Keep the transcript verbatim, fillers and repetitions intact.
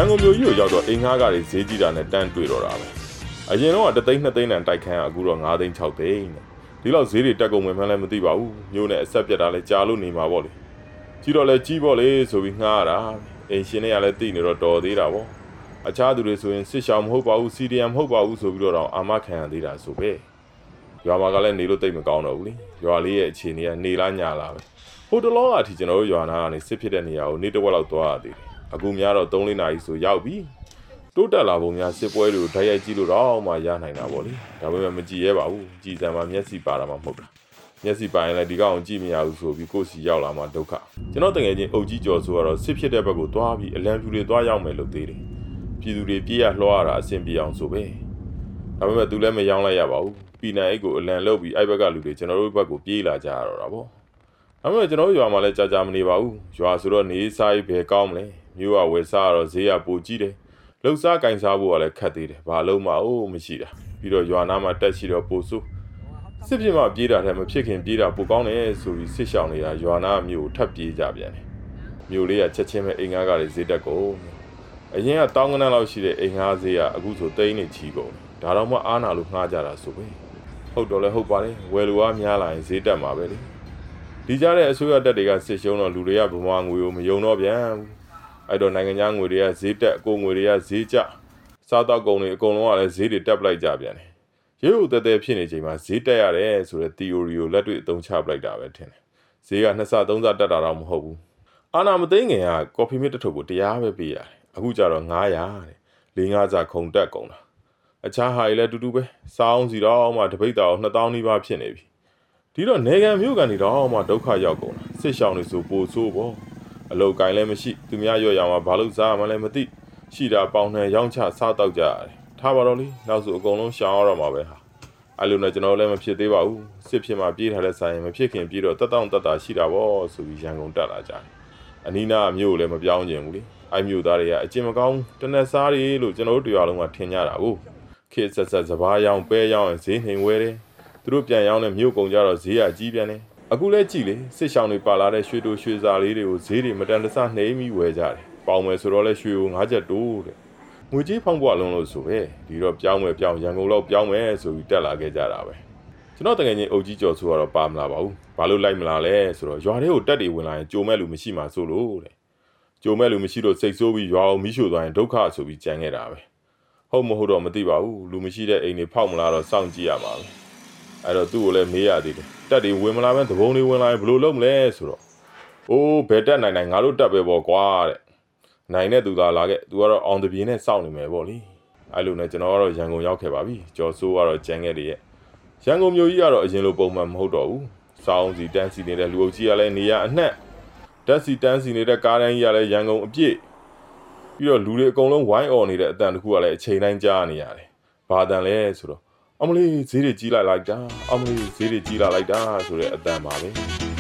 န်ကုန်မြို့ကြီးကိုရောက်တော့အိမ်ငှားကားတွေဈေးကြီးတာနဲ့တန်းတွေ့တော့တာပဲအရင်တော့တသိန်းနှစ်သိန်းတန်တိုက်ခန်းကအခုတော့ငါးသိန်း၆သိန်းဒီလောက်ဈေးတွေတက်ကုန်မှန်းလည်းမသိပါဘူးမြို့နဲ့အဆက်ပြတ်တာလည်းကြားလို့နေမှာပေါ့လေကြီးတော့လဲကြီးပေါ့လေဆိုပြီးငှားရတာအိမ်ရှင်တွေကလည်းသိနေတော့တော်သေးတာပေါ့အခြားသူတွေဆိုရင်စစ်ရှောင်မဟုတ်ပါဘူးစီဒီအမ်မဟုတ်ပါဘူးဆိုပြီးတော့အာမခံရသေးတာဆိုပဲရွာမှာကလည်းနေလို့တိတ်မကောင်းတော့ဘူးလေရွာလေးရဲ့အခြေအနေကနေလားညာလားပဲဟိုတလောအထိကျွန်တော်တို့ရွာနာကနေစစ်ဖြစ်တဲ့နေရာကိုနေတစ်ဝက်လောက်သွားရသေးတယ်အခုများတော့သုံးလေးနာရီဆိုရောက်ပြီတိုးတက်လာပုံများစစ်ပွဲတွေကိုဓာတ်ရိုက်ကြည့်လို့တော့မှရနိုင်တာပေါ့လေဒါပေမဲ့မကြည့်ရဲပါဘူးကြည်စံမှာမျက်စိပါတာမှမဟုတ်တာမျက်စိပါရင်လည်းဒီကောင်ကြည့်မရဘူးဆိုပြီးကိုယ်စီရောက်လာမှဒုက္ခကျွန်တော်တကယ်ချင်းအုပ်ကြီးကျော်ဆိုတော့စစ်ဖြစ်တဲ့ဘက်ကိုသွားပြီးအလံဖြူတွေသွားရောက်မယ်လို့သေးတယ်ပြည်သူတွေပြေးရလွှားရတာအဆင်ပြေအောင်ဆိုပဲဒါပေမဲ့သူလည်းမရောင်းလိုက်ရပါဘူးပြည်နယ်အိတ်ကိုအလံလုတ်ပြီးအဲ့ဘက်ကလူတွေကျွန်တော်တို့ဘက်ကိုပြေးလာကြရတော့တာပေါ့ဒါပေမဲ့ကျွန်တော်တို့ရွာမှာလည်းကြာကြာမနေပါဘူးရွာဆိုတော့နေစားရေးဘယ်ကောင်းမလဲမြို့ကဝယ်စားတော့ဈေးကပိုကြီးတယ်လှုပ်စားကင်စားဖို့ကလည်းခက်သေးတယ်ဘာလို့မှအိုးမရှိတာပြီးတော့ရွာနာမှာတက်ရှိတော့ပိုဆိုးစစ်ပြင်းမှပြေးတာတည်းမဖြစ်ခင်ပြေးတာပိုကောင်းတယ်ဆိုပြီးစစ်ရှောင်နေတာရွာနာမြို့ထပ်ပြေးကြပြန်တယ်မြို့လေးကချက်ချင်းပဲအိမ်ငါးကလေးဈေးတက်ကုန်အရင်ကတောင်းကနန်းလောက်ရှိတဲ့အိမ်ငါးဈေးကအခုဆိုသိန်းနေချီကုန်ဒါတော့မှအားနာလို့ငှားကြတာဆိုပဲဟုတ်တော့လဲဟုတ်ပါတယ်ဝယ်လူအားများလာရင်ဈေးတက်မှာပဲလေဒီကြတဲ့အစိုးရတက်တွေကစစ်ရှုံးတော့လူတွေကဗမာငွေကိုမယုံတော့ပြန်ဘူးအဲ့တော့နိုင်ငံခြားငွေတွေကဈေးတက်အကိုငွေတွေကဈေးကျစားတော့ကုန်တွေအကုန်လုံးကလည်းဈေးတွေတက်ပလိုက်ကြပြန်တယ်ရုပ်ရုပ်တဲတဲဖြစ်နေချိန်မှာဈေးတက်ရတယ်ဆိုတဲ့ theory ကိုလက်တွေ့အသုံးချပလိုက်တာပဲထင်တယ်ဈေးကနှစ်ဆသုံးဆတက်တာတော့မဟုတ်ဘူးအာနာမသိငင်ကကော်ဖီမစ်တစ်ထုပ်ကိုတရားပဲပေးရတယ်အခုကျတော့ငါးရာတဲ့လေးငါးစာခုံတက်ကုန်တာအခြားဟာတွေလည်းတူတူပဲစောင်းစီတော့မှတပိတ်တာနှစ်သောင်းနီးပါးဖြစ်နေပြီဒီတော့နေကန်မြို့ကန်တွေတော့မှဒုက္ခရောက်ကုန်တာစစ်ရှောင်းတွေဆိုပိုဆိုးပေါ့အလုတ်ကိုင်းလည်းမရှိသူများရွက်ရောင်မှာဘာလို့စားမှလည်းမသိရှိတာပေါင်းနဲ့ရောင်းချစားတော့ကြရတယ်ထားပါတော့လေနောက်ဆိုအကုန်လုံးရှောင်ရတော့မှာပဲဟာအဲ့လိုနဲ့ကျွန်တော်လည်းမဖြစ်သေးပါဘူးစစ်ဖြစ်မှပြေးထားတဲ့ဆိုင်မဖြစ်ခင်ပြေးတော့တက်တောင့်တက်တာရှိတာပေါ့ဆိုပြီးရန်ကုန်တက်လာကြတယ်အနီးနားမြို့လည်းမပြောင်းကျင်ဘူးလေအဲ့မြို့သားတွေကအကျင်မကောင်းတနက်စားတွေလို့ကျွန်တော်တို့တရားလုံးကထင်ကြတာကိုခေတ်ဆက်ဆက်စဘာရောင်ပဲရောင်ဈေးနှိမ်ဝဲတယ်သူတို့ပြန်ရောင်းတဲ့မြို့ကုန်ကြတော့ဈေးကကြီးပြန်တယ်အခုလဲကြည့်လေစစ်ရှောင်းတွေပါလာတဲ့ရွှေတိုရွှေစာလေးတွေကိုဈေးတွေမတန်တဆနှိမ်ပြီးဝယ်ကြတယ်ပေါင်မယ်ဆိုတော့လဲရွှေကိုငါးချက်တိုးတဲ့ငွေကြီးဖောင်းပွားလုံးလို့ဆိုပဲဒီတော့ပြောင်းမယ်ပြောင်းရန်ကုန်လောက်ပြောင်းမယ်ဆိုပြီးတက်လာခဲ့ကြတာပဲကျွန်တော်တကယ်ချင်းအုပ်ကြီးကျော်ဆိုတော့ပါမလာပါဘူးဘာလို့လိုက်မလာလဲဆိုတော့ရွာတွေကိုတက်တွေဝင်လာရင်ကြိုမဲ့လူမရှိမှဆိုလို့တဲ့ကြိုမဲ့လူမရှိလို့စိတ်ဆိုးပြီးရွာအောင်မီးရှို့သွားရင်ဒုက္ခဆိုပြီးကြံခဲ့တာပဲဟုတ်မဟုတ်တော့မသိပါဘူးလူမရှိတဲ့အိမ်တွေဖောက်မလာတော့စောင့်ကြည့်ရပါပဲအဲ့တော့သူ့ကိုလည်းမေးရသေးတယ်တက်တွေဝင်မလာပဲသဘုံတွေဝင်လာရင်ဘယ်လိုလုပ်မလဲဆိုတော့အိုးဘယ်တက်နိုင်နိုင်ငါတို့တက်ပဲပေါ့ကွာတဲ့နိုင်တဲ့သူသာလာခဲ့သူကတော့အောင်တပြေနဲ့စောင့်နေမယ်ပေါ့လေအဲ့လိုနဲ့ကျွန်တော်ကတော့ရန်ကုန်ရောက်ခဲ့ပါပြီကျော်စိုးကတော့ကျန်ခဲ့တယ်ရဲ့ရန်ကုန်မြို့ကြီးကတော့အရင်လိုပုံမှန်မဟုတ်တော့ဘူးစောင်းစီတန်းစီနေတဲ့လူအုပ်ကြီးကလည်းနေရအနှက်တက်စီတန်းစီနေတဲ့ကားတိုင်းကြီးကလည်းရန်ကုန်အပြည့်ပြီးတော့လူတွေအကုန်လုံးဝိုင်းអော်နေတဲ့အတန်တခုကလည်းအချိန်တိုင်းကြားနေရတယ်ဘာတန်လဲဆိုတော့အမလေးဈေးတွေကြီးလိုက်လိုက်တာအမလေးဈေးတွေကြီးလာလိုက်တာဆိုတဲ့အတန်ပါပဲ